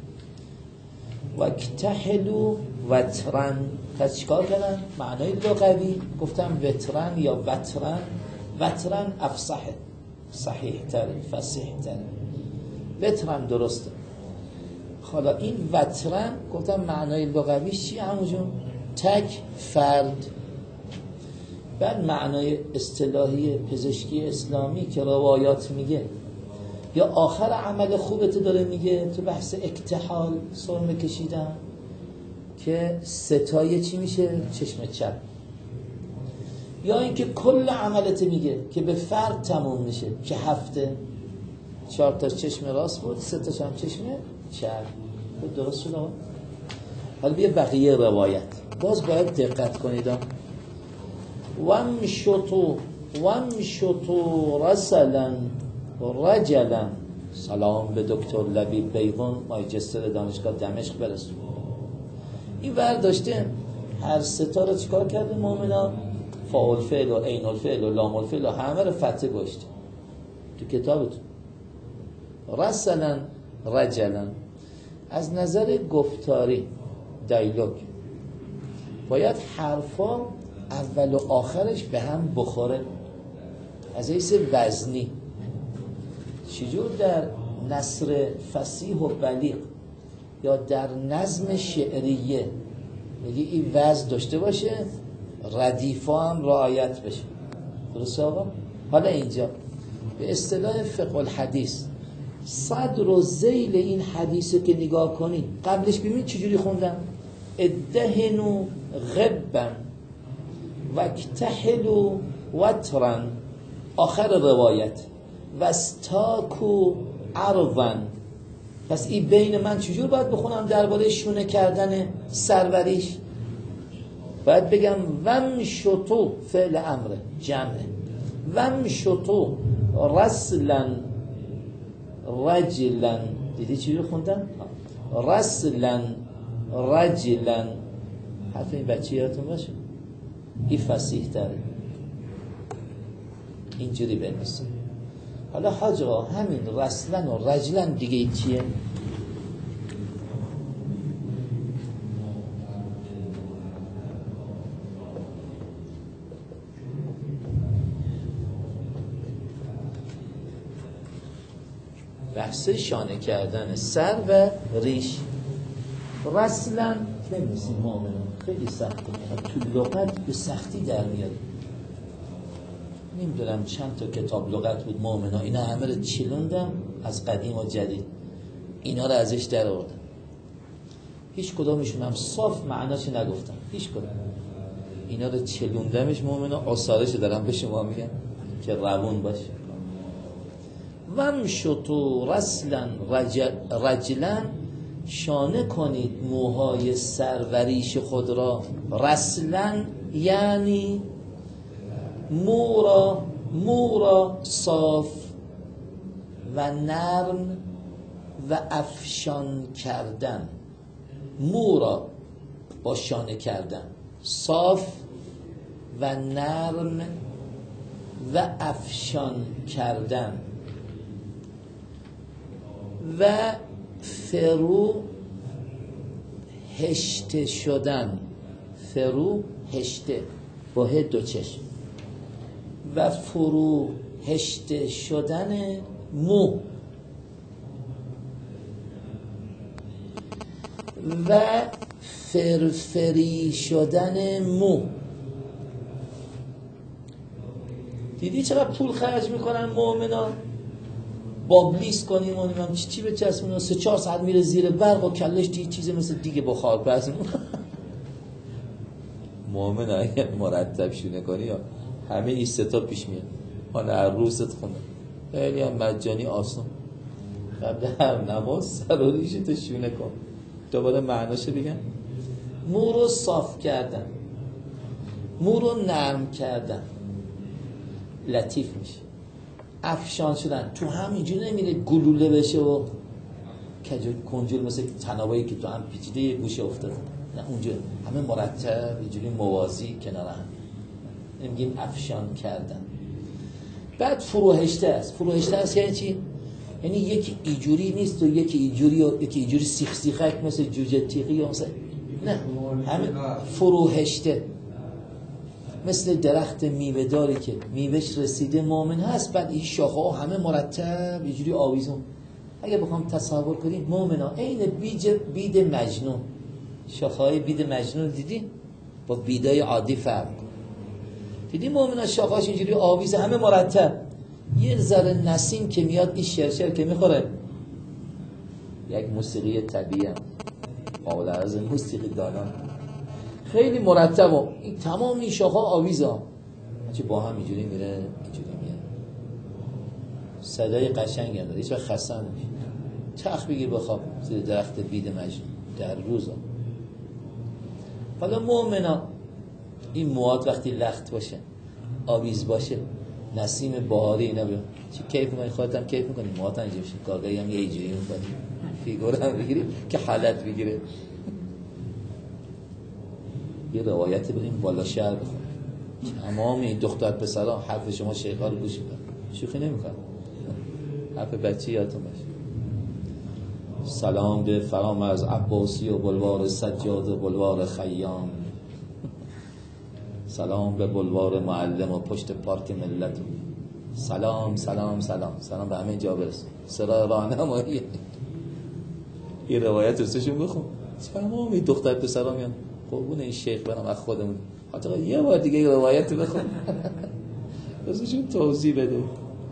وکتحلو وترن. پس چیکار کردن؟ معنای لغوی گفتم وترن یا وترن. وترن افصحه، صحیح تره، فصیح تره. وترن درسته. حالا این وترن گفتم معنای لغویش چیه همونجون؟ تک، فرد. بعد معنای اصطلاحی پزشکی اسلامی که روایات میگه یا آخر عمل خوبت داره میگه تو بحث اکتحال سرمه کشیدن که ستای چی میشه؟ چشم چپ. یا اینکه کل عملت میگه که به فرد تموم میشه که هفته چهار تا چشم راست بود، سه تاش هم چشم چپ. خود درست شد آقا؟ حالا بیا بقیه روایت باز باید دقت کنید. ومشطو ومشطو رسلا رجلا. سلام به دکتر لبیب بیضون ماجستر دانشگاه دمشق برسون. این برداشته هر ستا رو چیکار کرده مومنان؟ فاعل فعل و عین الفعل و لام الفعل و همه رو فتحه گذاشته تو کتابتون. رسلا رجلا از نظر گفتاری دیالوگ باید حرفا اول و آخرش به هم بخوره. از حیث وزنی چجور در نثر فصیح و بلیغ یا در نظم شعریه میگه این وزن داشته باشه، ردیفا هم رعایت بشه. درسته آقا؟ حالا اینجا به اصطلاح فقه الحدیث صدر و ذیل این حدیثه که نگاه کنی قبلش ببین چجوری خوندم. ادهنو غبن واکتحلو وترن آخر روایت واستاکو عرضن. پس این بین من چجور باید بخونم درباره شونه کردن سروریش؟ باید بگم ومشطو فعل امره جمعه ومشطو رسلن رجلن. دیدی چجور خوندم؟ رسلن رجلن. حرف این بچه یادتون باشه این فصیح تره اینجوری بنویسیم. حالا حاج آقا همین رسلن و رجلن دیگه چیه؟ بحث شانه کردن سر و ریش. رسلن نمیسیم مؤمنون خیلی سخته تو لغت به سختی در میاد. نمیدونم چند تا کتاب لغت بود مؤمنا اینا همه رو چلوندم از قدیم و جدید اینا رو ازش در آوردم. هیچ کدومشون هم صاف معناش نگفتم. هیچ کدوم اینا رو چلوندمش مؤمنا آثارش دارم به شما میگم که روون باشه. ومشطو رسلا رجل رجلن شانه کنید موهای سروریش خود را. رسلا یعنی مورا مورا صاف و نرم و افشان کردن. مورا با شانه کردن، صاف و نرم و افشان کردن. و فرو هشته شدن. فرو هشته با هد دو چشم. و فرو هشته شدن مو. و فرفری شدن مو. دیدی چقدر پول خرج میکنن مؤمنان؟ بابلیس کنیم و نمیدونم چی چی بچسبونن سه چهار ساعت میره زیر برق و کلش دیگه چیزی مثل دیگه بخار پس مؤمن اگه مرتب شونه کنی یا همه این ستا پیش میاد. حالا هر روزت خونه خیلی هم مجانی آسان قبل هر نماز سر و ریشتو شونه کن. دوباره معناشه بگم مو رو صاف کردن، مو رو نرم کردن، لطیف میشه. افشان شدن تو هم اینجوری نمیره گلوله بشه و کجول کنجول مثل تنابایی که تو هم پیچیده یه گوشه افتاده، نه اونجوری همه مرتب اینجوری موازی کنار هم میگیم افشان کردن. بعد فروهشته است. فروهشته است یعنی چی؟ یعنی یکی اینجوری نیست و یکی اینجوری و یکی اینجوری سیخ سیخک مثل جوجه تیغی یا مثل نه، همه فروهشته مثل درخت میوه داری که میوهش رسیده مؤمن هست، بعد این شاخه‌ها همه مرتب اینجوری آویزون. اگه بخوام تصور کنید مؤمنا عین بیج بید مجنون. شاخه‌های بید مجنون دیدی؟ با بیدای عادی فرق کنه. دیدی مؤمنا شاخه‌هاش اینجوری آویزه همه مرتب. یه ذره نسیم که میاد این شرشر که میخوره یک موسیقی طبیعی هم قابل عرض موسیقی دانان خیلی مرتب و این تمام این شاخه آویزه چه با هم اینجوری میره اینجوری میره. صدای قشنگی هم داره هیچ وقت خسته نمیشه. تخت بگیر بخواب زیر درخت بید مجنون در روزا. حالا مؤمنا این مواد وقتی لخت باشه، آویز باشه، نسیم بهاری اینا بیان چی کیف می‌کنی؟ خودت هم کیف می‌کنی، مواد هم اینجوری میشه، کارگاهی هم یه اینجوری می‌کنی، فیگور هم بگیری که حالت بگیره. یه روایت بریم بالا شهر بخون، تمام این دختر پسرا حرف شما شیخا رو گوش میدن، شوخی نمی‌کنن، حرف بچه یادتون باشه. سلام به فرامرز عباسی و بلوار سجاد و بلوار خیام، سلام به بلوار معلم و پشت پارک ملت، سلام سلام سلام سلام به همه جا برسون، سرای راهنمایی. یه روایت ازشون بخون، تمام این دختر پسرا میان قربون این شیخ برام از خودمون، حتی یه بار دیگه روایت بخون ازشون توضیح بده.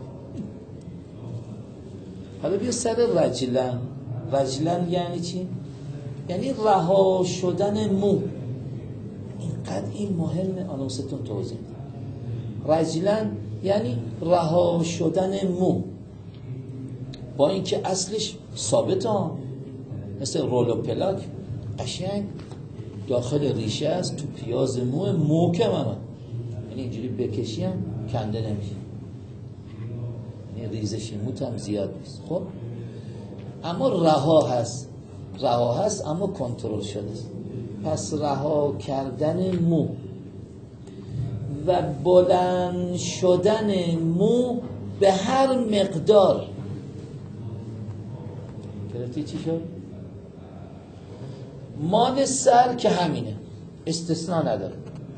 حالا بیا سر رجلن. رجلن یعنی چی؟ یعنی رها شدن مو. اینقدر این مهمه، آنوستون توضیح میدم. رجلن یعنی رها شدن مو، با اینکه اصلش ثابت ها، مثل رول و پلاک قشنگ داخل ریشه است، تو پیاز مو محکم هم، یعنی اینجوری بکشیم کنده نمیشه، یعنی ریزش موت هم زیاد نیست. خب اما رها هست، رها هست اما کنترل شده است. پس رها کردن مو و بلند شدن مو به هر مقدار. گرفتی چی شد؟ مال سر که همینه، استثناء نداره.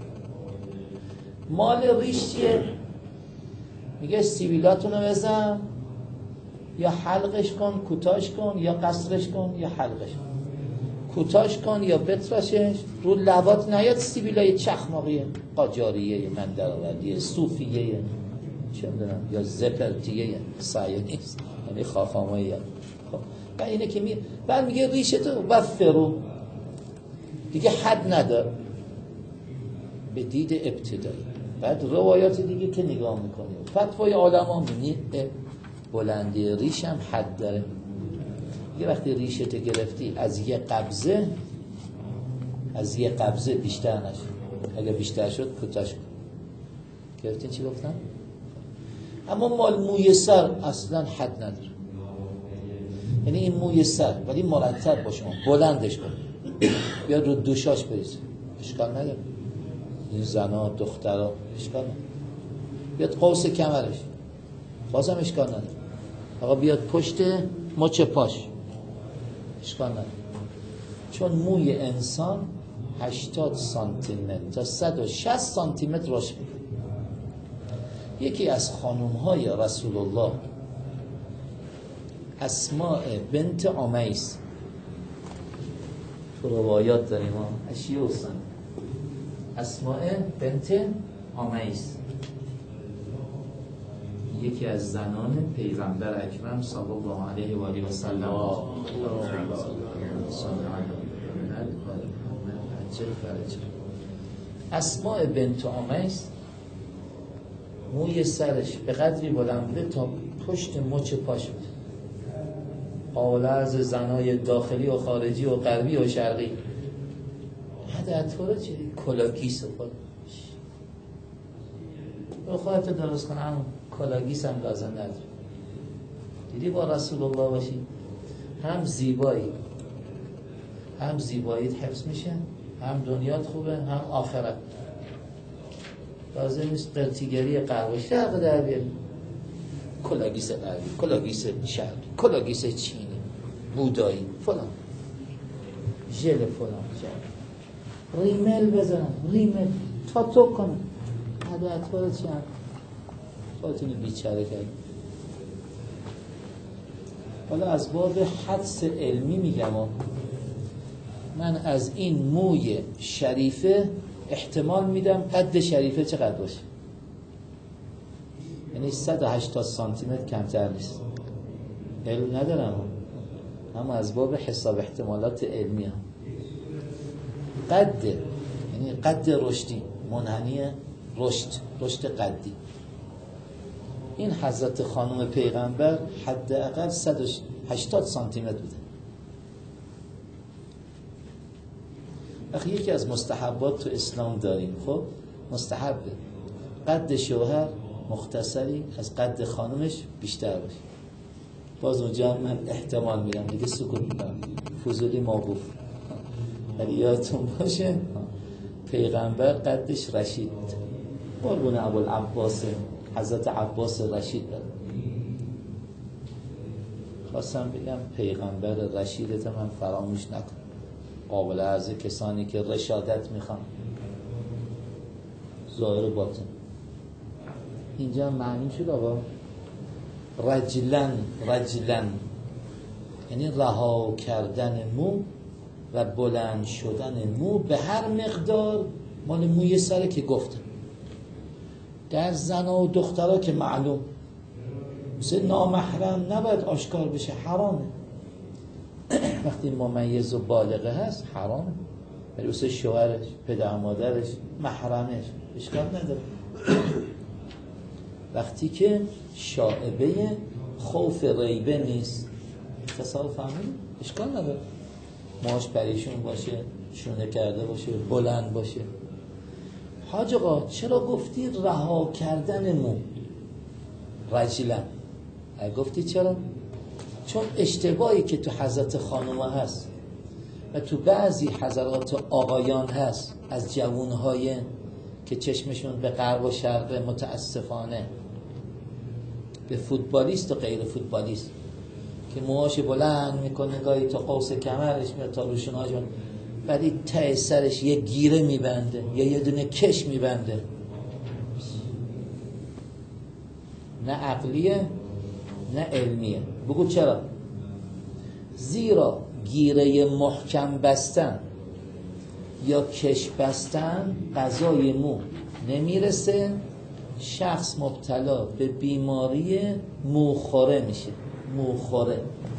مال ریش چیه؟ میگه سیبیلاتونو بزن، یا حلقش کن، کوتاش کن، یا قصرش کن، یا حلقش کن. کوتاش کن یا بتراشش، رو لبات نیاد سیبیلای چخماقیه، قاجاریه، مندرآوردیه، صوفیه، چه میدونم، یا زپرتیه، سایه نیست، یعنی خاخاماییه. خب و اینه که می بعد میگه ریشتو وفرو، دیگه حد ندار به دید ابتدایی. بعد روایات دیگه که نگاه میکنیم، فتوای علما میگه بلندی ریش هم حد داره. یه وقتی ریشت گرفتی از یه قبضه، از یه قبضه بیشتر نشه، اگه بیشتر شد کوتاش کن. گرفتین چی گفتم؟ اما مال موی سر اصلا حد نداره، یعنی این موی سر ولی مرتب باشه، بلندش کن، بیاد رو دوشاش بریزه، اشکال نداره. این زنا دخترها اشکال نداره. بیاد قوس کمرش، بازم اشکال نداره. آقا بیاد پشت مچ پاش، اشکال نداره. چون موی انسان هشتاد سانتی متر تا صد و شصت سانتی متر رشد میکنه. یکی از خانم‌های رسول الله اسماء بنت امیس، تو روایات داریم ها، اشیاء حسن، اسماء بنت امیس یکی از زنان پیغمبر اکرم صلی الله علیه و آله و سلم. اسماء بنت امیس موی سرش به قدری بلند بوده تا پشت مچ پاش بود. حالا از زنای داخلی و خارجی و غربی و شرقی حد اطوره چی؟ کلاگیس خود رو خواهد درست کنه، همون کلاگیس هم لازم نداره. دیدی با رسول الله باشی هم زیبایی، هم زیباییت حفظ میشه، هم دنیات خوبه، هم آخرت. لازم نیست قرتیگری قهوه شرق در بیاری، کلاگیس غربی، کلاگیس شرقی، کلاگیس چینی، بودایی فلان، ژل فلان، ژل ریمل بزنن، ریمل تاتو کنن، حد اطوار چی هم خواهتونی بیچاره کرد. حالا از باب حدس علمی میگم، من از این موی شریفه احتمال میدم قد شریفه چقدر باشه، یعنی صد و هشتاد سانتی متر کمتر نیست. علم ندارم اما از باب حساب احتمالات علمی هم قد، یعنی قد رشدی، منحنی رشد، رشد قدی. این حضرت خانم پیغمبر حداقل هشتاد سانتی متر بوده. وقتی یکی از مستحبات تو اسلام داریم، خب مستحبه قد شوهر مختصری از قد خانمش بیشتر باشه. باز اونجا من احتمال میدم دیگه سکوت میکنم، فضولی موقوف. ولی یادتون باشه پیغمبر قدش رشید، قربون ابوالعباس حضرت عباس رشید داره. خواستم بگم پیغمبر رشیدت من فراموش نکن، قابل عرض کسانی که رشادت میخوان، ظاهر و باطن. اینجا معنی شد آقا رجلن، رجلن یعنی رها کردن مو و بلند شدن مو به هر مقدار. مال موی سره که گفتم در زن و دخترها که معلوم، مثل نامحرم نباید آشکار بشه، حرامه. وقتی ممیز و بالغه هست حرامه، ولی مثل شوهرش، پدر مادرش، محرمش اشکال نداره. وقتی که شائبه خوف ریبه نیست، تصال فهمید اشکال نداره، ماش پریشون باشه، شونه کرده باشه، بلند باشه. حاج آقا چرا گفتی رها کردن مو رجلن؟ گفتی چرا؟ چون اشتباهی که تو حضرت خانوما هست و تو بعضی حضرات آقایان هست از جوانهای که چشمشون به غرب و شرق متاسفانه، به فوتبالیست و غیر فوتبالیست که موهاش بلند میکنه، گاهی تا قوس کمرش میاد تا روشناشون، ولی ته سرش یه گیره میبنده یا یه دونه کش میبنده. نه عقلیه نه علمیه. بگو چرا؟ زیرا گیره محکم بستن یا کش بستن غذای مو نمیرسه، شخص مبتلا به بیماری موخوره میشه. موخوره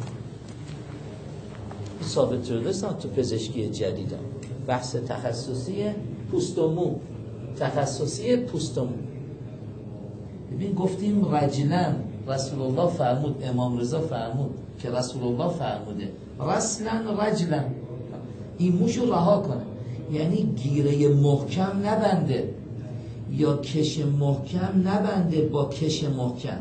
ثابت شده است تو پزشکی جدیدم، بحث تخصصی پوست و مو، تخصصی پوست و مو. ببین گفتیم رجلن، رسول الله فرمود، امام رضا فرمود که رسول الله فرموده رسلن رجلن، این موشو رها کنه، یعنی گیره محکم نبنده یا کش محکم نبنده با کش محکم.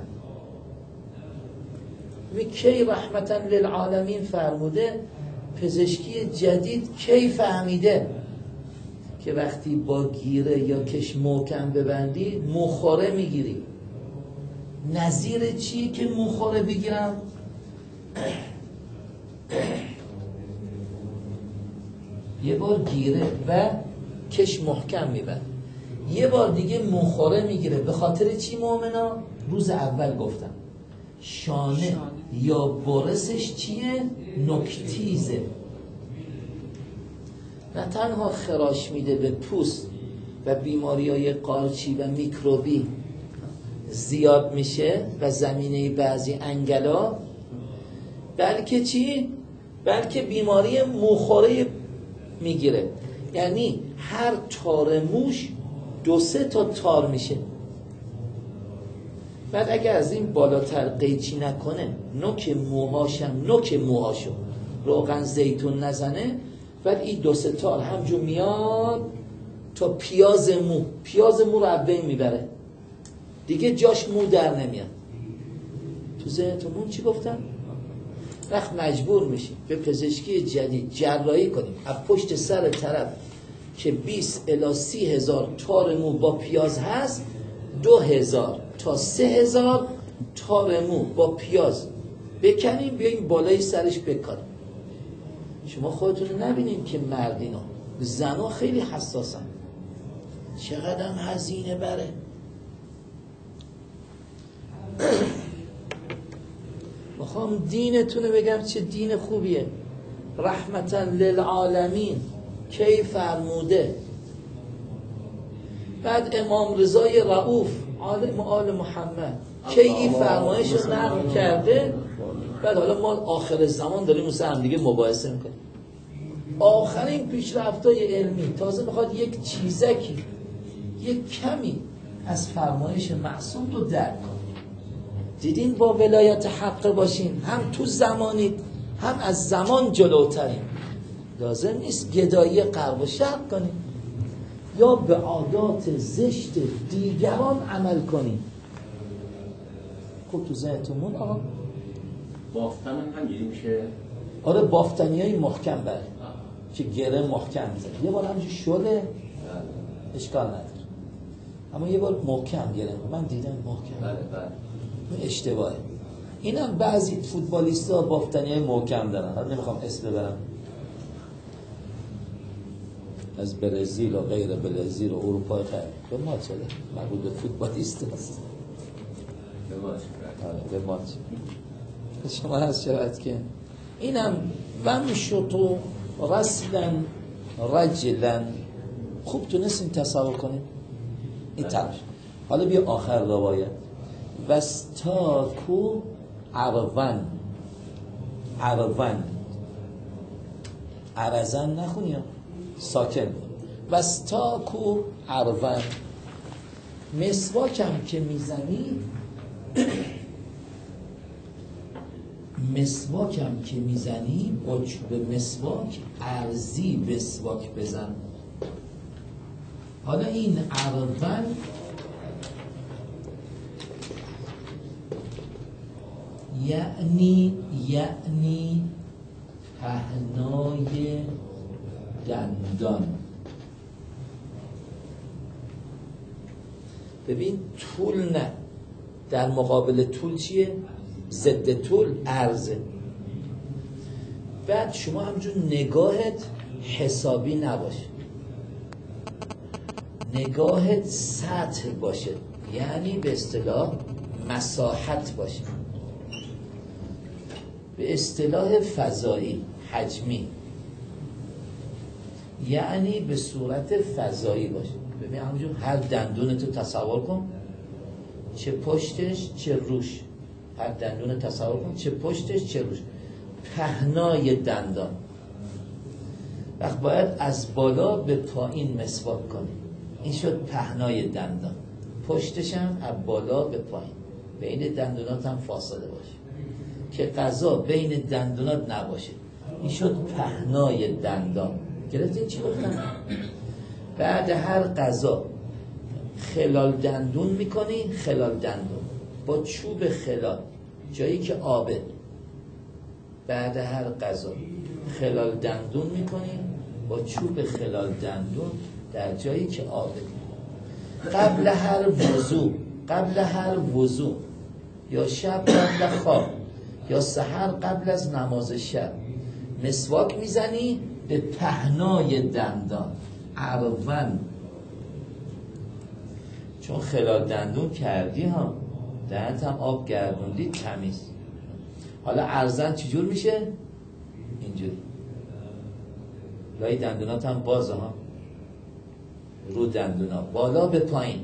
می کی رحمتا للعالمین فرموده، پزشکی جدید کی فهمیده که وقتی با گیره یا کش محکم ببندی موخوره میگیری. نظیر چی که موخوره بگیرم؟ یه بار گیره و کش محکم میبند، یه بار دیگه موخوره میگیره. به خاطر چی مؤمنا؟ روز اول گفتم شانه, شانه. یا برسش چیه؟ نکتیزه. نه تنها خراش میده به پوست و بیماری های قارچی و میکروبی زیاد میشه و زمینه بعضی انگلا، بلکه چی؟ بلکه بیماری موخوره میگیره. یعنی هر تار موش دو سه تا تار میشه. بعد اگر از این بالاتر قیچی نکنه، نوک موهاشم نوک موهاشو روغن زیتون نزنه، بعد این دو سه تار همجور میاد تا پیاز مو، پیاز مو رو بین میبره دیگه، جاش مو در نمیاد. تو ذهنتون چی گفتم؟ وقت مجبور میشیم به پزشکی جدید جراحی کنیم از پشت سر طرف که بیست الی سی هزار تار مو با پیاز هست، دو هزار تا سه هزار تار مو با پیاز بکنیم بیاییم بالای سرش بکاریم. شما خودتون نبینید که مردینا، زنا خیلی حساسن، چقدر هم هزینه بره. میخوام دینتونه بگم چه دین خوبیه. رحمتا للعالمین کی فرموده. بعد امام رضای رؤوف عالم آل محمد کی این فرمایش رو نقل کرده. بعد حالا ما آخر زمان داریم مثل هم دیگه مباحثه میکنیم، آخرین پیشرفت‌های علمی تازه میخواد یک چیزکی یک کمی از فرمایش معصوم رو درک کنه. دیدین با ولایت حق باشین، هم تو زمانید هم از زمان جلوترین. لازم نیست گدایی غرب و شرق کنین یا به عادات زشت دیگران عمل کنین. خب تو ذهنتون مون آقا بافتن هم همینجوری میشه. آره بافتنی های محکم بر که گره محکم زد، یه بار همجور شده اشکال نداره، اما یه بار محکم گره من دیدم محکم. بله بله. اشتباهه. اینم بعضی فوتبالیستا بافتنی های محکم دارن، حالا نمیخوام اسم ببرم، از برزیل و غیر برزیل و اروپای خیلی به ما چه مربوط به فوتبالیست هست. به ما چه؟ به ما چه؟ شما هست شود که اینم ومشطو رسلن رجلن. خوب تونستین تصور کنین این طرف. حالا بیا آخر روایت. وستاکو عرون عرون عرزن نخونیم ساکن. وستاکو عرون. مسواکم که میزنی مسواکم که میزنی با چوب مسواک ارزی مسواک بزن. حالا این عرون یعنی یعنی پهنای دندان. ببین طول نه، در مقابل طول چیه؟ ضد طول عرضه. بعد شما همجور نگاهت حسابی نباشه، نگاهت سطح باشه، یعنی به اصطلاح مساحت باشه، به اصطلاح فضایی حجمی، یعنی به صورت فضایی باشه. ببین همونجور هر دندونتو تصور کن، چه پشتش چه روش، هر دندون تصور کن چه پشتش چه روش، پهنای دندان. وقت باید از بالا به پایین مسواک کنی، این شد پهنای دندان. پشتش هم از بالا به پایین، بین دندونات هم فاصله باشه که غذا بین دندونات نباشه، این شد پهنای دندان. گرفتین چی گفتم؟ بعد هر غذا خلال دندون میکنی، خلال دندون با چوب خلال جایی که آبه، بعد هر غذا خلال دندون میکنی با چوب خلال دندون در جایی که آبه. قبل هر وضو قبل هر وضو یا شب قبل خواب یا سحر قبل از نماز شب مسواک میزنی به پهنای دندان عرون، چون خلال دندون کردی ها، دهنت هم آب گردوندی تمیز. حالا عرضن چجور میشه؟ اینجوری لای دندونات هم بازه ها، رو دندونات بالا به پایین،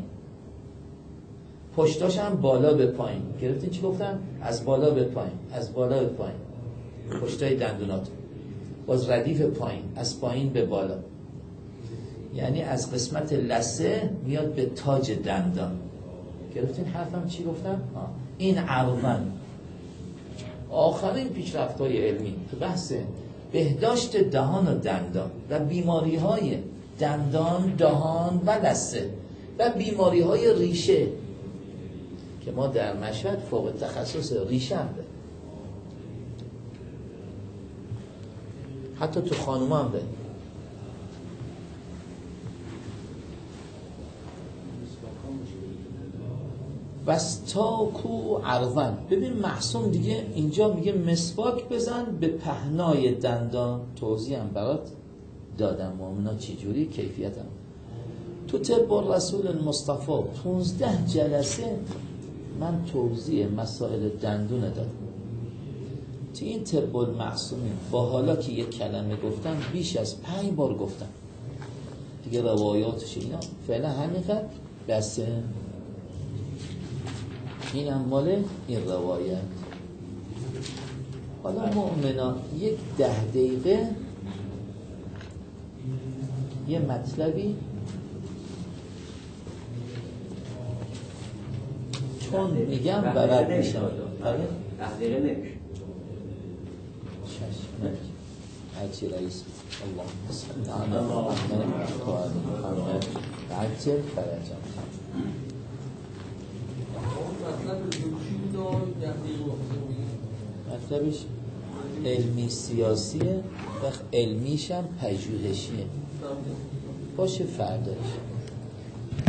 پشتاش هم بالا به پایین. گرفتین چی گفتم؟ از بالا به پایین، از بالا به پایین پشتای دندونات، باز ردیف پایین، از پایین به بالا، یعنی از قسمت لثه میاد به تاج دندان. گرفتین حرفم چی گفتم؟ آه. این عرون آخرین پیشرفت‌های علمی تو بحث بهداشت دهان و دندان و بیماری‌های دندان، دهان و لثه و بیماری‌های ریشه که ما در مشهد فوق تخصص ریشه هم داریم، حتی تو خانوما هم داریم. وستاکو عرون. ببین محسوم دیگه اینجا میگه مسواک بزن به پهنای دندان. توضیح هم برات دادم مؤمنا چی جوری کیفیت هم. تو طب رسول المصطفى پونزده جلسه من توضیح مسائل دندون دادم. تو این طب المعصومین با حالا که یک کلمه گفتم بیش از پنج بار گفتم دیگه، روایاتش اینا فعلا همین قدر بسه. این هم مال این روایت. حالا مؤمنا یک ده دقیقه یه مطلبی چون میگم بلد میشم. آره ده دقیقه نمیشه. چشم هرچی رئیس اللهم صل علی محمد و آل محمد عجل فرجم. مطلبش علمی سیاسیه و علمیش هم پژوهشیه باشه فرداش.